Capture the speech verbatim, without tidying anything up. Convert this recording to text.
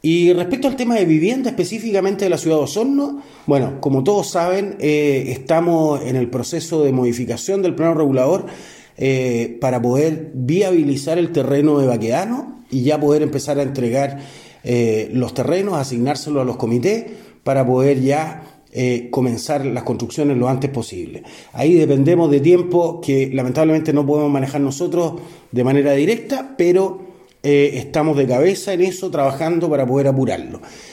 Y respecto al tema de vivienda específicamente de la ciudad de Osorno, bueno, como todos saben, eh, estamos en el proceso de modificación del plano regulador eh, para poder viabilizar el terreno de Baquedano y ya poder empezar a entregar eh, los terrenos, asignárselos a los comités para poder ya eh, comenzar las construcciones lo antes posible. Ahí dependemos de tiempo que lamentablemente no podemos manejar nosotros de manera directa, pero Eh, estamos de cabeza en eso, trabajando para poder apurarlo.